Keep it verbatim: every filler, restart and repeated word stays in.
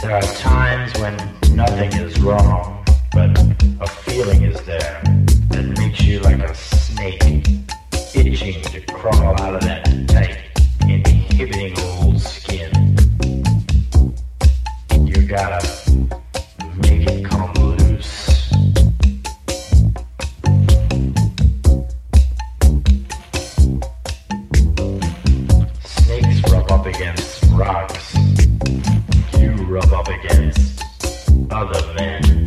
There are times when nothing is wrong, but a feeling is there that makes you like a snake, itching to crawl out of that tight, inhibiting old skin. You gotta make it come loose. Snakes rub up against rocks. You rub up against other men.